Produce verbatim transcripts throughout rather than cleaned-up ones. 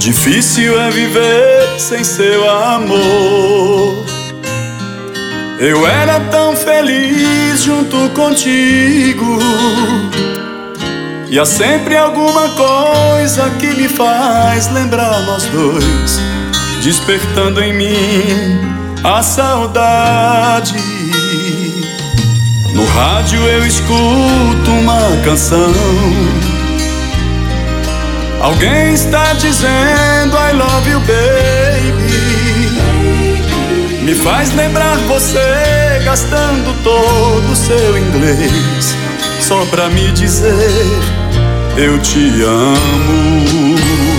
Difícil é viver sem seu amor. Eu era tão feliz junto contigo, e há sempre alguma coisa que me faz lembrar nós dois, despertando em mim a saudade. No rádio eu escuto uma canção, alguém está dizendo I love you baby. Me faz lembrar você gastando todo o seu inglês só pra me dizer eu te amo.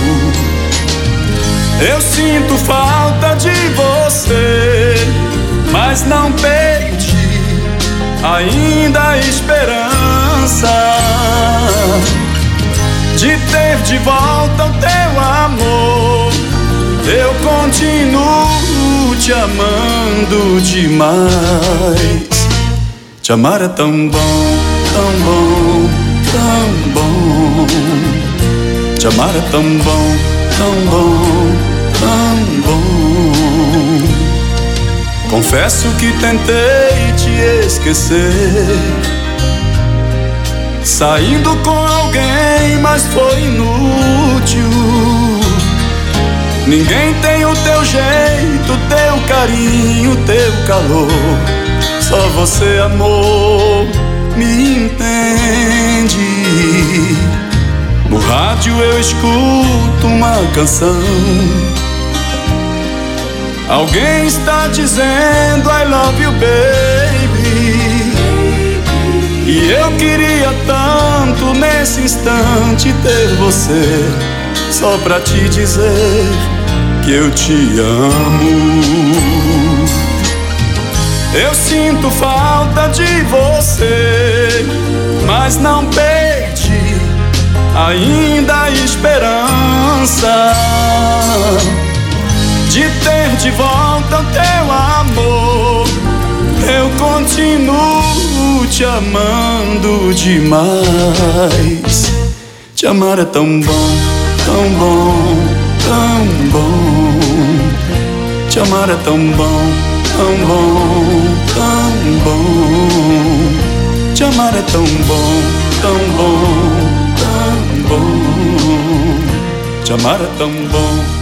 Eu sinto falta de você, mas não perdi ainda a esperança de ter de volta o teu amor. Eu continuo te amando demais. Te amar é tão bom, tão bom, tão bom. Te amar é tão bom, tão bom, tão bom. Confesso que tentei te esquecer, saindo com alguém, mas foi inútil. Ninguém tem o teu jeito, teu carinho, teu calor. Só você, amor, me entende. No rádio eu escuto uma canção, alguém está dizendo I love you baby. E eu queria tanto nesse instante ter você, só pra te dizer que eu te amo. Eu sinto falta de você, mas não perdi ainda a esperança de ter de volta o teu amor. Eu continuo te amando demais. Te amar é tão bom, tão bom, tão bom. Te amar é tão bom, tão bom, tão bom. Te amar é tão bom, tão bom, tão bom. Te amar é tão bom,